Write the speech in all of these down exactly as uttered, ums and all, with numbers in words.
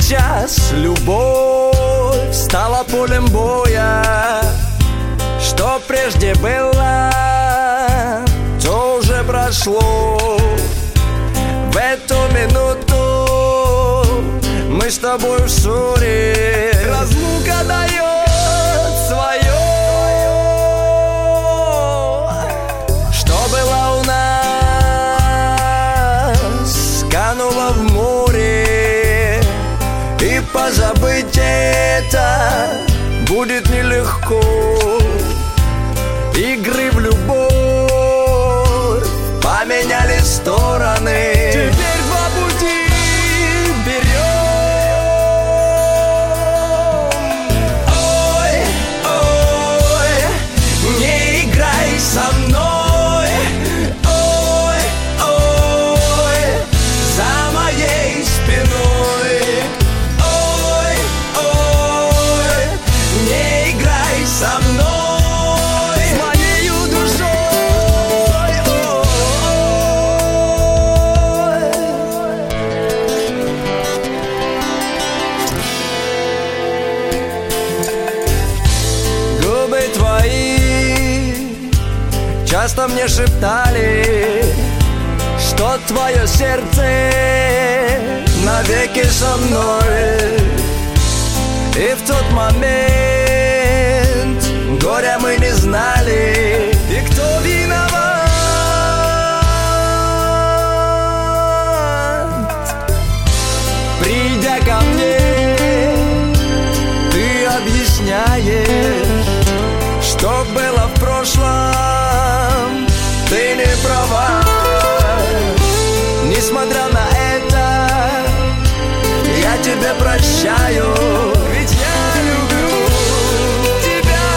сейчас любовь стала полем боя. Что прежде было, то уже прошло. В эту минуту мы с тобой в ссоре. Разлука дает свое. Что было у нас, кануло в море. И позабыть это будет нелегко. Игры в любовь поменяли стороны. Теперь два пути берем. Ой, ой, не играй со мной. Ой, ой, за моей спиной. Ой, ой, не играй со мной. Часто мне шептали, что твое сердце навеки со мной. И в тот момент горя мы не знали. И кто виноват? Придя ко мне, ты объясняешь, что было в прошлом, ты не права. Несмотря на это, я тебе прощаю, ведь я люблю тебя.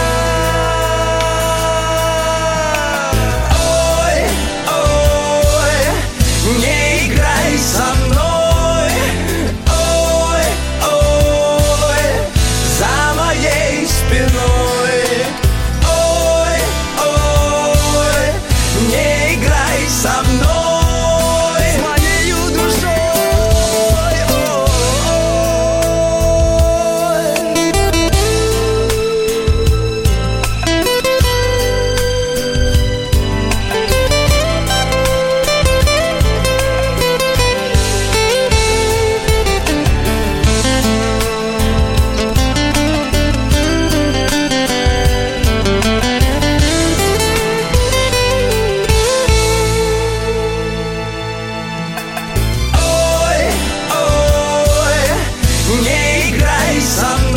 Ой, ой, не играй со мной. Ой, ой, за моей спиной. Со мной, с моею душой. Не играй со мной.